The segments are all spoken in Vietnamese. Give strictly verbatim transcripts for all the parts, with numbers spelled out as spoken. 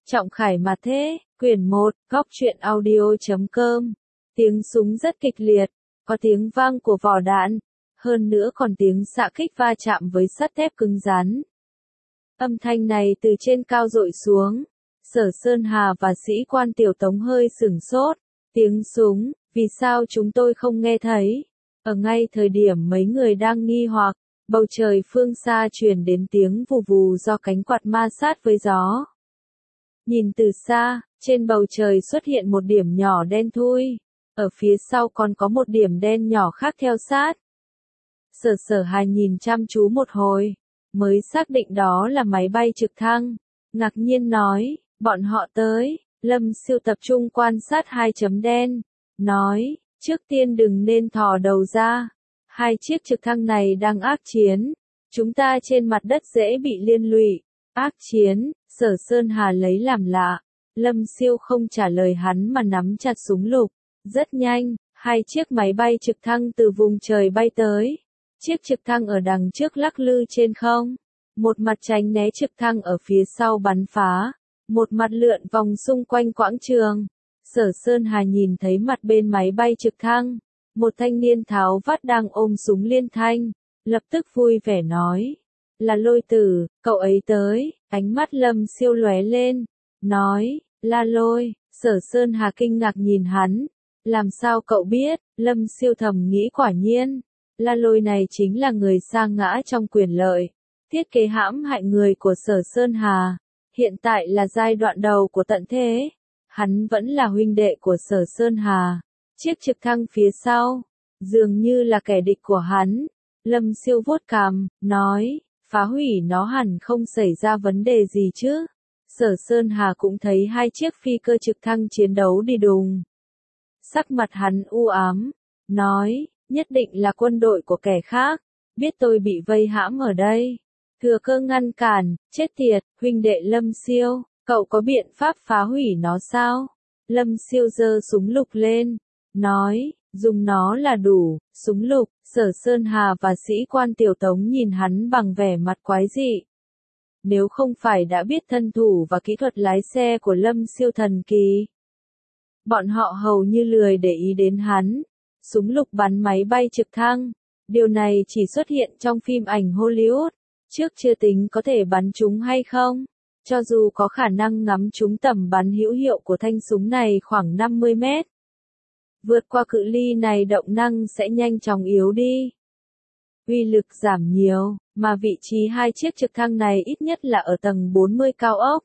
Trọng khải mà thế, quyển một, góc truyện audio.com. Tiếng súng rất kịch liệt, có tiếng vang của vỏ đạn, hơn nữa còn tiếng xạ kích va chạm với sắt thép cứng rắn. Âm thanh này từ trên cao dội xuống, Sở Sơn Hà và sĩ quan Tiểu Tống hơi sửng sốt, tiếng súng, vì sao chúng tôi không nghe thấy? Ở ngay thời điểm mấy người đang nghi hoặc, bầu trời phương xa truyền đến tiếng vù vù do cánh quạt ma sát với gió. Nhìn từ xa, trên bầu trời xuất hiện một điểm nhỏ đen thui, ở phía sau còn có một điểm đen nhỏ khác theo sát. Sở Sở Hà nhìn chăm chú một hồi, mới xác định đó là máy bay trực thăng, ngạc nhiên nói, bọn họ tới. Lâm Siêu tập trung quan sát hai chấm đen, nói, trước tiên đừng nên thò đầu ra, hai chiếc trực thăng này đang ác chiến, chúng ta trên mặt đất dễ bị liên lụy. Ác chiến, Sở Sơn Hà lấy làm lạ, Lâm Siêu không trả lời hắn mà nắm chặt súng lục. Rất nhanh, hai chiếc máy bay trực thăng từ vùng trời bay tới. Chiếc trực thăng ở đằng trước lắc lư trên không, một mặt tránh né trực thăng ở phía sau bắn phá, một mặt lượn vòng xung quanh quãng trường. Sở Sơn Hà nhìn thấy mặt bên máy bay trực thăng, một thanh niên tháo vát đang ôm súng liên thanh, lập tức vui vẻ nói, là Lôi Tử, cậu ấy tới. Ánh mắt Lâm Siêu lóe lên, nói, là Lôi. Sở Sơn Hà kinh ngạc nhìn hắn, làm sao cậu biết? Lâm Siêu thầm nghĩ quả nhiên, La Lôi này chính là người sa ngã trong quyền lợi, thiết kế hãm hại người của Sở Sơn Hà, hiện tại là giai đoạn đầu của tận thế, hắn vẫn là huynh đệ của Sở Sơn Hà. Chiếc trực thăng phía sau, dường như là kẻ địch của hắn. Lâm Siêu vuốt cằm, nói, phá hủy nó hẳn không xảy ra vấn đề gì chứ. Sở Sơn Hà cũng thấy hai chiếc phi cơ trực thăng chiến đấu đi đùng. Sắc mặt hắn u ám, nói, nhất định là quân đội của kẻ khác, biết tôi bị vây hãm ở đây. Thừa cơ ngăn cản, chết tiệt, huynh đệ Lâm Siêu, cậu có biện pháp phá hủy nó sao? Lâm Siêu giơ súng lục lên, nói, dùng nó là đủ. Súng lục. Sở Sơn Hà và sĩ quan Tiểu Tống nhìn hắn bằng vẻ mặt quái dị. Nếu không phải đã biết thân thủ và kỹ thuật lái xe của Lâm Siêu thần kỳ, bọn họ hầu như lười để ý đến hắn. Súng lục bắn máy bay trực thăng, điều này chỉ xuất hiện trong phim ảnh Hollywood, trước chưa tính có thể bắn chúng hay không. Cho dù có khả năng ngắm trúng tầm bắn hữu hiệu của thanh súng này khoảng năm mươi mét. Vượt qua cự ly này động năng sẽ nhanh chóng yếu đi. Uy lực giảm nhiều, mà vị trí hai chiếc trực thăng này ít nhất là ở tầng bốn mươi cao ốc.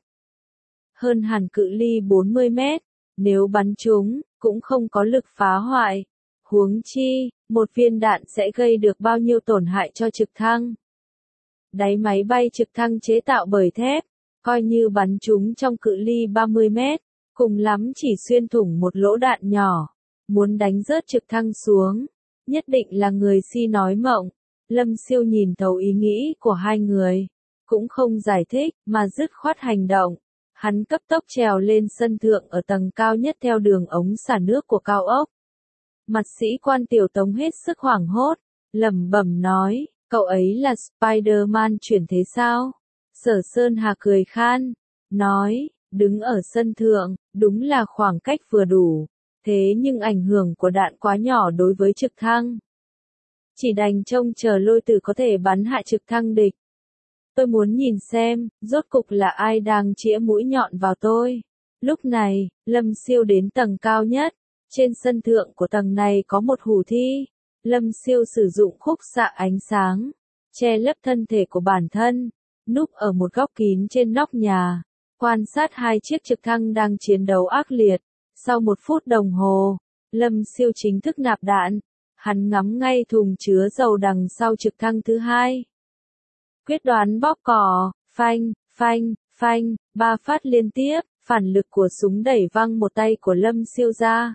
Hơn hẳn cự ly bốn mươi mét, nếu bắn chúng, cũng không có lực phá hoại. Huống chi, một viên đạn sẽ gây được bao nhiêu tổn hại cho trực thăng. Đáy máy bay trực thăng chế tạo bởi thép, coi như bắn chúng trong cự ly ba mươi mét, cùng lắm chỉ xuyên thủng một lỗ đạn nhỏ. Muốn đánh rớt trực thăng xuống, nhất định là người si nói mộng. Lâm Siêu nhìn thấu ý nghĩ của hai người, cũng không giải thích, mà dứt khoát hành động. Hắn cấp tốc trèo lên sân thượng ở tầng cao nhất theo đường ống xả nước của cao ốc. Mặt sĩ quan Tiểu Tống hết sức hoảng hốt, lẩm bẩm nói, cậu ấy là Spider-Man chuyển thế sao? Sở Sơn Hà cười khan, nói, đứng ở sân thượng, đúng là khoảng cách vừa đủ. Thế nhưng ảnh hưởng của đạn quá nhỏ đối với trực thăng. Chỉ đành trông chờ Lôi Tử có thể bắn hại trực thăng địch. Tôi muốn nhìn xem, rốt cục là ai đang chĩa mũi nhọn vào tôi. Lúc này, Lâm Siêu đến tầng cao nhất. Trên sân thượng của tầng này có một hủ thi. Lâm Siêu sử dụng khúc xạ ánh sáng, che lấp thân thể của bản thân, núp ở một góc kín trên nóc nhà, quan sát hai chiếc trực thăng đang chiến đấu ác liệt. Sau một phút đồng hồ, Lâm Siêu chính thức nạp đạn, hắn ngắm ngay thùng chứa dầu đằng sau trực thăng thứ hai. Quyết đoán bóp cò, phanh, phanh, phanh, ba phát liên tiếp, phản lực của súng đẩy văng một tay của Lâm Siêu ra.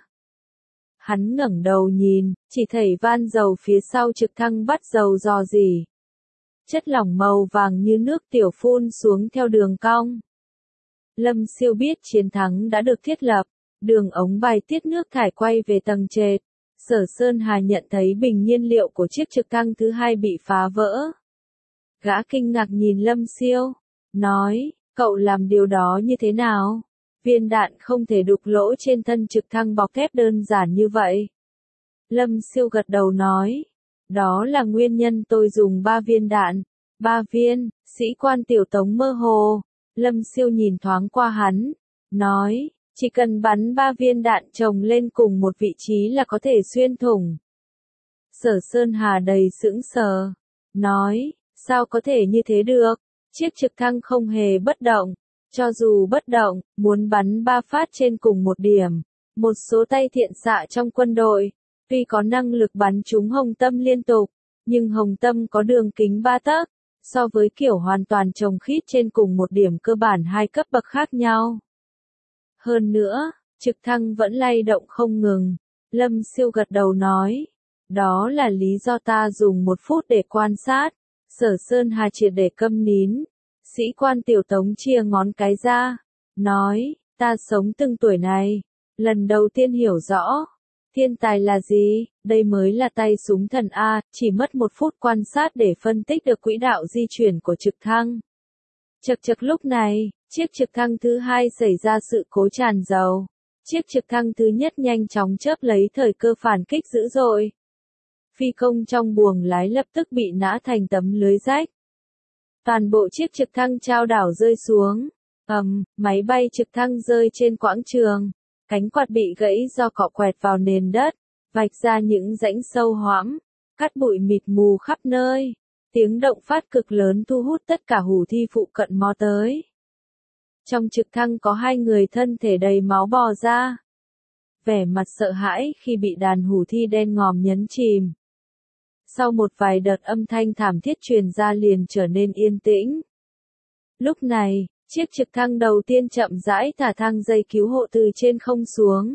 Hắn ngẩng đầu nhìn, chỉ thấy van dầu phía sau trực thăng bắt dầu rò rỉ. Chất lỏng màu vàng như nước tiểu phun xuống theo đường cong. Lâm Siêu biết chiến thắng đã được thiết lập. Đường ống bài tiết nước thải quay về tầng trệt. Sở Sơn Hà nhận thấy bình nhiên liệu của chiếc trực thăng thứ hai bị phá vỡ. Gã kinh ngạc nhìn Lâm Siêu, nói, Cậu làm điều đó như thế nào? Viên đạn không thể đục lỗ trên thân trực thăng bọc thép đơn giản như vậy. Lâm Siêu gật đầu nói. Đó là nguyên nhân tôi dùng ba viên đạn. Ba viên, sĩ quan tiểu Tống mơ hồ. Lâm Siêu nhìn thoáng qua hắn. Nói, chỉ cần bắn ba viên đạn chồng lên cùng một vị trí là có thể xuyên thủng. Sở Sơn Hà đầy sững sờ. Nói, sao có thể như thế được? Chiếc trực thăng không hề bất động. Cho dù bất động, muốn bắn ba phát trên cùng một điểm. Một số tay thiện xạ trong quân đội, tuy có năng lực bắn trúng hồng tâm liên tục, nhưng hồng tâm có đường kính ba tấc, so với kiểu hoàn toàn chồng khít trên cùng một điểm cơ bản hai cấp bậc khác nhau. Hơn nữa, trực thăng vẫn lay động không ngừng. Lâm Siêu gật đầu nói, đó là lý do ta dùng một phút để quan sát. Sở Sơn Hà triệt để câm nín. Sĩ quan tiểu Tống chia ngón cái ra, nói, ta sống từng tuổi này, lần đầu tiên hiểu rõ, thiên tài là gì, đây mới là tay súng thần A, chỉ mất một phút quan sát để phân tích được quỹ đạo di chuyển của trực thăng. Chật chật lúc này, chiếc trực thăng thứ hai xảy ra sự cố tràn dầu, chiếc trực thăng thứ nhất nhanh chóng chớp lấy thời cơ phản kích dữ dội. Phi công trong buồng lái lập tức bị nã thành tấm lưới rách. Toàn bộ chiếc trực thăng chao đảo rơi xuống. Ầm, um, máy bay trực thăng rơi trên quãng trường. Cánh quạt bị gãy do cọ quẹt vào nền đất, vạch ra những rãnh sâu hoắm, cát bụi mịt mù khắp nơi. Tiếng động phát cực lớn thu hút tất cả hủ thi phụ cận mò tới. Trong trực thăng có hai người thân thể đầy máu bò ra. Vẻ mặt sợ hãi khi bị đàn hủ thi đen ngòm nhấn chìm. Sau một vài đợt âm thanh thảm thiết truyền ra liền trở nên yên tĩnh. Lúc này, chiếc trực thăng đầu tiên chậm rãi thả thang dây cứu hộ từ trên không xuống.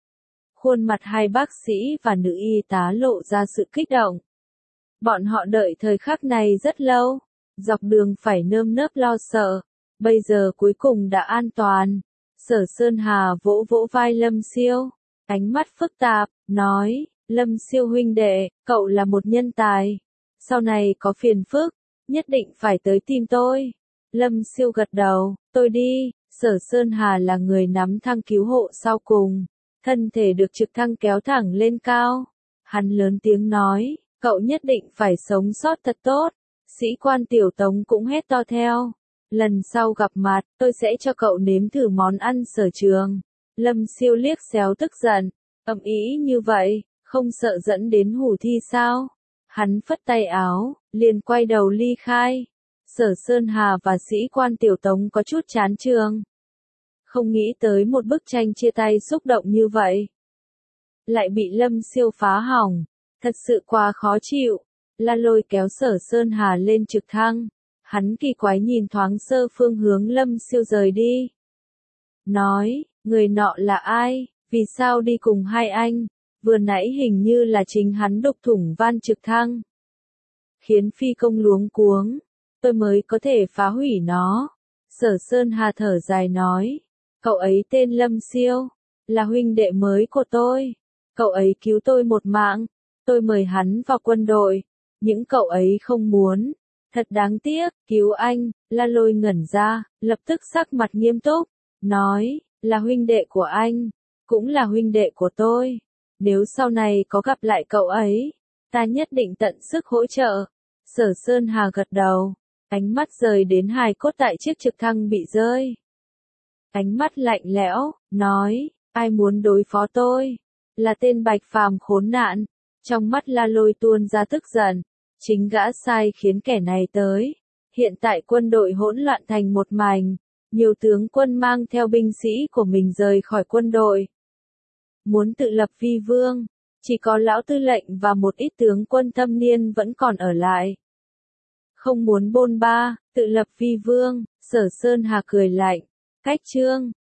Khuôn mặt hai bác sĩ và nữ y tá lộ ra sự kích động. Bọn họ đợi thời khắc này rất lâu, dọc đường phải nơm nớp lo sợ, bây giờ cuối cùng đã an toàn. Sở Sơn Hà vỗ vỗ vai Lâm Siêu, ánh mắt phức tạp, nói, Lâm Siêu huynh đệ, cậu là một nhân tài. Sau này có phiền phức, nhất định phải tới tìm tôi. Lâm Siêu gật đầu, tôi đi. Sở Sơn Hà là người nắm thang cứu hộ sau cùng. Thân thể được trực thăng kéo thẳng lên cao. Hắn lớn tiếng nói, cậu nhất định phải sống sót thật tốt. Sĩ quan tiểu Tống cũng hét to theo. Lần sau gặp mặt, tôi sẽ cho cậu nếm thử món ăn sở trường. Lâm Siêu liếc xéo tức giận, ầm ĩ như vậy, không sợ dẫn đến hủ thi sao? Hắn phất tay áo, liền quay đầu ly khai. Sở Sơn Hà và sĩ quan tiểu Tống có chút chán trường. Không nghĩ tới một bức tranh chia tay xúc động như vậy. Lại bị Lâm Siêu phá hỏng. Thật sự quá khó chịu. La Lôi kéo Sở Sơn Hà lên trực thăng. Hắn kỳ quái nhìn thoáng sơ phương hướng Lâm Siêu rời đi. Nói, người nọ là ai? Vì sao đi cùng hai anh? Vừa nãy hình như là chính hắn đục thủng van trực thăng. Khiến phi công luống cuống. Tôi mới có thể phá hủy nó. Sở Sơn Hà thở dài nói. Cậu ấy tên Lâm Siêu. Là huynh đệ mới của tôi. Cậu ấy cứu tôi một mạng. Tôi mời hắn vào quân đội. Những cậu ấy không muốn. Thật đáng tiếc, cứu anh. La Lôi ngẩn ra, lập tức sắc mặt nghiêm túc. Nói, là huynh đệ của anh. Cũng là huynh đệ của tôi. Nếu sau này có gặp lại cậu ấy, ta nhất định tận sức hỗ trợ. Sở Sơn Hà gật đầu, ánh mắt rời đến hài cốt tại chiếc trực thăng bị rơi. Ánh mắt lạnh lẽo, nói, ai muốn đối phó tôi? Là tên Bạch Phàm khốn nạn. Trong mắt La Lôi tuôn ra tức giận, chính gã sai khiến kẻ này tới. Hiện tại quân đội hỗn loạn thành một mảnh, nhiều tướng quân mang theo binh sĩ của mình rời khỏi quân đội. Muốn tự lập vi vương, chỉ có lão tư lệnh và một ít tướng quân thâm niên vẫn còn ở lại. Không muốn bôn ba, tự lập vi vương, Sở Sơn Hà cười lạnh, cách chương.